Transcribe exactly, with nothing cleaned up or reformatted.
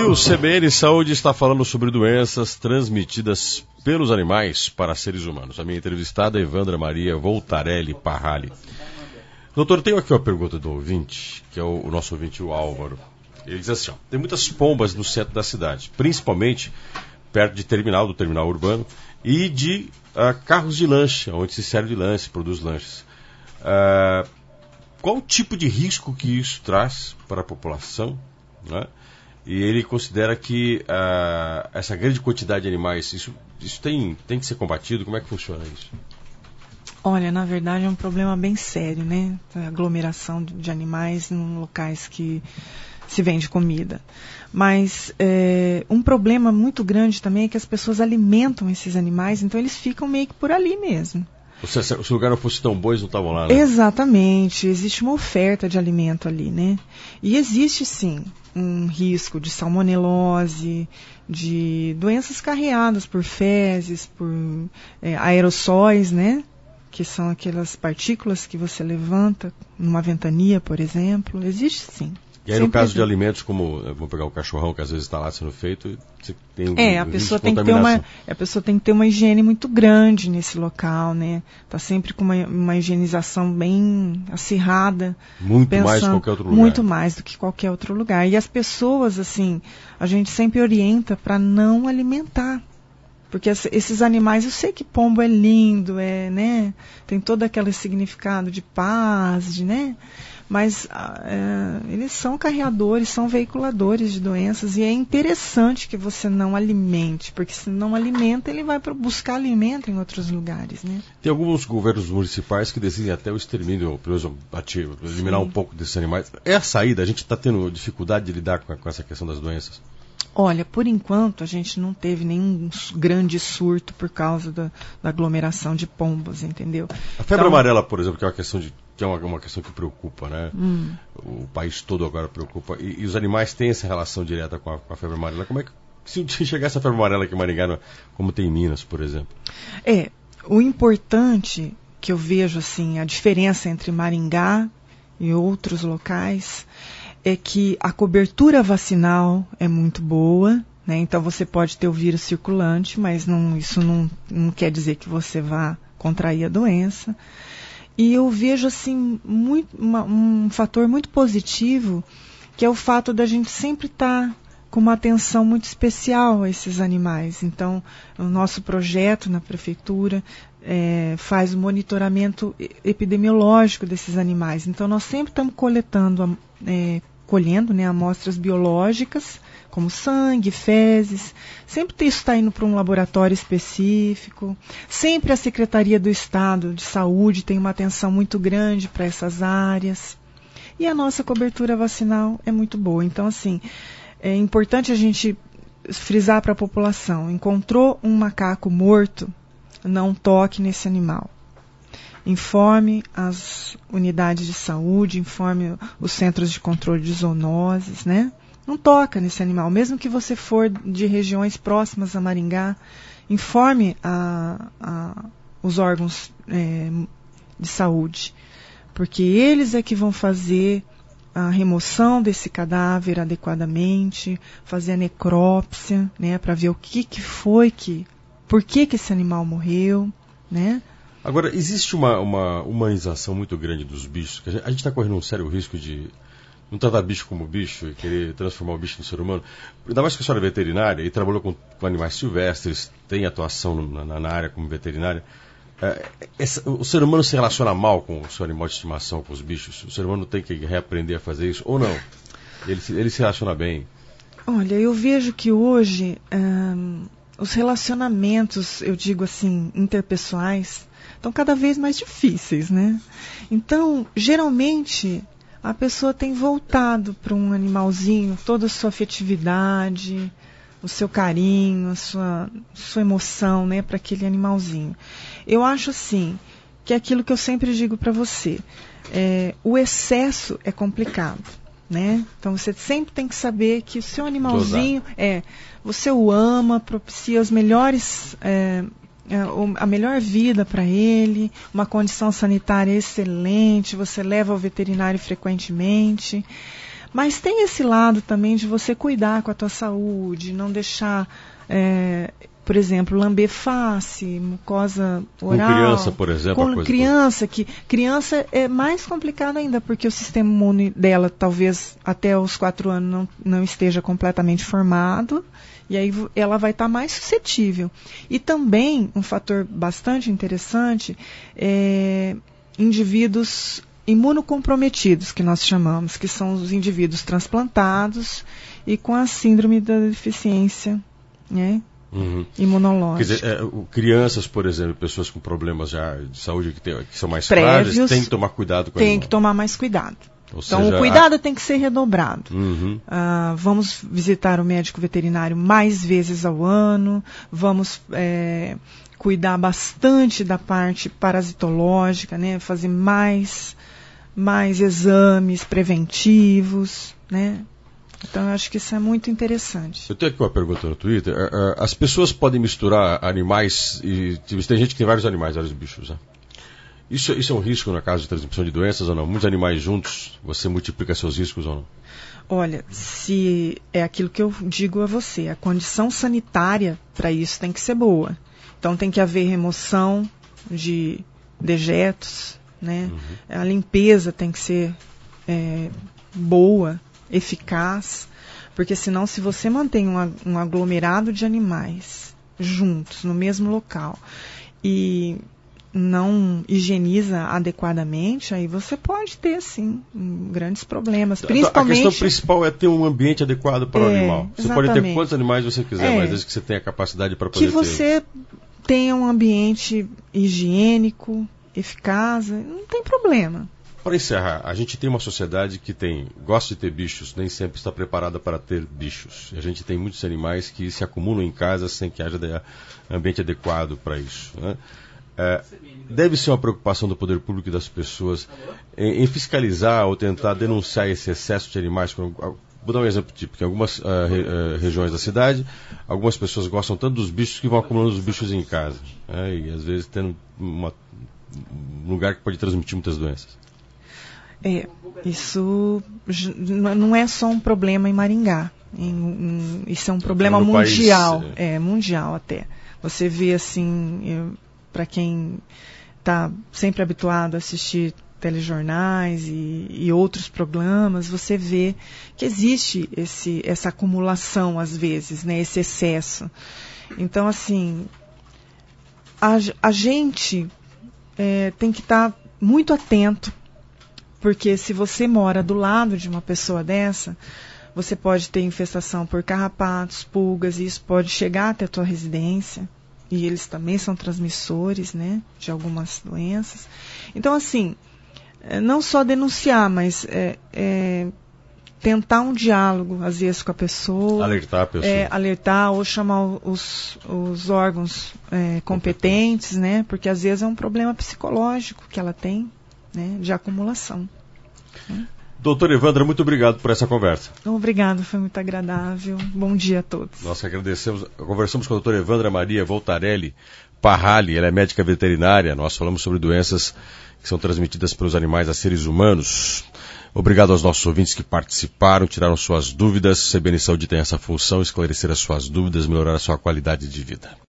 E o C B N Saúde está falando sobre doenças transmitidas pelos animais para seres humanos. A minha entrevistada é Evandra Maria Voltarelli Parrali. Doutor, tenho aqui uma pergunta do ouvinte, que é o, o nosso ouvinte, o Álvaro. Ele diz assim, ó, tem muitas pombas no centro da cidade, principalmente perto de terminal, do terminal urbano, e de uh, carros de lanche, onde se serve de lanche, produz lanches. Uh, qual o tipo de risco que isso traz para a população, né? E ele considera que uh, essa grande quantidade de animais, isso, isso tem, tem que ser combatido? Como é que funciona isso? Olha, na verdade é um problema bem sério, né? A aglomeração de animais em locais que se vende comida. Mas é, um problema muito grande também é que as pessoas alimentam esses animais, então eles ficam meio que por ali mesmo. Se, se o lugar não fosse tão bom, eles não estavam lá, né? Exatamente, existe uma oferta de alimento ali, né? E existe sim um risco de salmonelose, de doenças carreadas por fezes, por é, aerossóis, né? Que são aquelas partículas que você levanta numa ventania, por exemplo. Existe sim. E aí, no caso de alimentos como, vamos pegar o cachorrão, que às vezes está lá sendo feito, você tem um, é, a um pessoa tem que ter uma, a pessoa tem que ter uma higiene muito grande nesse local, né? Tá sempre com uma, uma higienização bem acirrada. Muito pensando, mais do que qualquer outro lugar. Muito mais do que qualquer outro lugar. E as pessoas, assim, a gente sempre orienta para não alimentar. Porque esses animais, eu sei que pombo é lindo, é, né? Tem todo aquele significado de paz, de, né? Mas é, eles são carreadores, são veiculadores de doenças, e é interessante que você não alimente, porque se não alimenta, ele vai buscar alimento em outros lugares, né? Tem alguns governos municipais que decidem até o extermínio ativo, eliminar Sim. um pouco desses animais. É a saída? A gente está tendo dificuldade de lidar com, com essa questão das doenças? Olha, por enquanto a gente não teve nenhum grande surto por causa da, da aglomeração de pombas, entendeu? A febre então, amarela, por exemplo, que é uma questão, de, que, é uma, uma questão que preocupa, né? Hum. O país todo agora preocupa. E, e os animais têm essa relação direta com a, com a febre amarela. Como é que, se chegar essa febre amarela aqui em Maringá, como tem em Minas, por exemplo? É, o importante que eu vejo, assim, a diferença entre Maringá e outros locais é que a cobertura vacinal é muito boa, né? Então você pode ter o vírus circulante, mas não, isso não, não quer dizer que você vá contrair a doença. E eu vejo assim, muito, uma, um fator muito positivo, que é o fato da gente sempre estar tá com uma atenção muito especial a esses animais. Então, o nosso projeto na prefeitura é, faz o monitoramento epidemiológico desses animais. Então, nós sempre estamos coletando é, colhendo, né, amostras biológicas, como sangue, fezes. Sempre isso está indo para um laboratório específico. Sempre a Secretaria do Estado de Saúde tem uma atenção muito grande para essas áreas. E a nossa cobertura vacinal é muito boa. Então, assim, é importante a gente frisar para a população. Encontrou um macaco morto, não toque nesse animal. Informe as unidades de saúde, informe os centros de controle de zoonoses, né? Não toca nesse animal, mesmo que você for de regiões próximas a Maringá, informe a, a, os órgãos é, de saúde, porque eles é que vão fazer a remoção desse cadáver adequadamente, fazer a necrópsia, né, para ver o que, que foi que, por que, que esse animal morreu, né? Agora, existe uma, uma humanização muito grande dos bichos, que a gente está correndo um sério risco de não tratar bicho como bicho e querer transformar o bicho no ser humano. Ainda mais que a senhora é veterinária e trabalhou com, com animais silvestres, tem atuação na, na área como veterinária. É, essa, o ser humano se relaciona mal com o seu animal de estimação, com os bichos? O ser humano tem que reaprender a fazer isso ou não? Ele, ele se relaciona bem? Olha, eu vejo que hoje hum, os relacionamentos, eu digo assim, interpessoais, estão cada vez mais difíceis, né? Então, geralmente, a pessoa tem voltado para um animalzinho toda a sua afetividade, o seu carinho, a sua, sua emoção, né, para aquele animalzinho. Eu acho, assim, que é aquilo que eu sempre digo para você. É, o excesso é complicado, né? Então, você sempre tem que saber que o seu animalzinho, é, você o ama, propicia os melhores... É, a melhor vida para ele, uma condição sanitária excelente, você leva ao veterinário frequentemente, Mas tem esse lado também de você cuidar com a tua saúde, não deixar, é, por exemplo, lamber face, mucosa oral. Com criança, por exemplo. Com coisa criança, que criança é mais complicado ainda, porque o sistema imune dela talvez até os quatro anos não, não esteja completamente formado, e aí ela vai estar mais suscetível. E também, um fator bastante interessante, é indivíduos imunocomprometidos, que nós chamamos, que são os indivíduos transplantados e com a síndrome da deficiência, né, uhum. imunológica. Quer dizer, é, crianças, por exemplo, pessoas com problemas já de saúde que, tem, que são mais frágeis, tem que tomar cuidado com a Tem que tomar mais cuidado. Ou então, seja, o cuidado a... tem que ser redobrado. Uhum. Uh, vamos visitar o médico veterinário mais vezes ao ano, vamos é, cuidar bastante da parte parasitológica, né, fazer mais... mais exames preventivos, né? Então, eu acho que isso é muito interessante. Eu tenho aqui uma pergunta no Twitter. As pessoas podem misturar animais e... Tem gente que tem vários animais, vários bichos, né? Isso, isso é um risco no caso de transmissão de doenças ou não? Muitos animais juntos, você multiplica seus riscos ou não? Olha, se é aquilo que eu digo a você, a condição sanitária para isso tem que ser boa. Então, tem que haver remoção de dejetos, né? Uhum. A limpeza tem que ser é, boa, eficaz, porque senão, se você mantém um, um aglomerado de animais juntos no mesmo local e não higieniza adequadamente, aí você pode ter, sim, grandes problemas. Principalmente... A questão principal é ter um ambiente adequado para é, o animal. Você exatamente. Pode ter quantos animais você quiser, é, mas desde que você tenha a capacidade para poder que você ter... tenha um ambiente higiênico, eficaz, não tem problema. Para encerrar, a gente tem uma sociedade que tem, gosta de ter bichos, nem sempre está preparada para ter bichos. A gente tem muitos animais que se acumulam em casa sem que haja de, ambiente adequado para isso, né? É, deve ser uma preocupação do poder público e das pessoas em, em fiscalizar ou tentar denunciar esse excesso de animais. Vou dar um exemplo típico. Em algumas uh, re, uh, regiões da cidade, algumas pessoas gostam tanto dos bichos que vão acumulando os bichos em casa, né? E às vezes tendo uma, um lugar que pode transmitir muitas doenças. É, isso não é só um problema em Maringá. Em, em, isso é um problema no mundial. País, é. é, mundial até. Você vê assim, para quem está sempre habituado a assistir telejornais e, e outros programas, você vê que existe esse, essa acumulação às vezes, né, esse excesso. Então, assim, a, a gente é, tem que estar tá muito atento, porque se você mora do lado de uma pessoa dessa, você pode ter infestação por carrapatos, pulgas, e isso pode chegar até a tua residência. E eles também são transmissores, né, de algumas doenças. Então, assim, não só denunciar, mas é, é, tentar um diálogo, às vezes, com a pessoa. Alertar a pessoa. É, alertar ou chamar os, os órgãos é, competentes, né, porque às vezes é um problema psicológico que ela tem, né, de acumulação. Né? Doutora Evandra, muito obrigado por essa conversa. Obrigado, foi muito agradável. Bom dia a todos. Nós agradecemos. Conversamos com a doutora Evandra Maria Voltarelli Parrali, ela é médica veterinária. Nós falamos sobre doenças que são transmitidas pelos animais a seres humanos. Obrigado aos nossos ouvintes que participaram, tiraram suas dúvidas. C B N Saúde tem essa função, esclarecer as suas dúvidas, melhorar a sua qualidade de vida.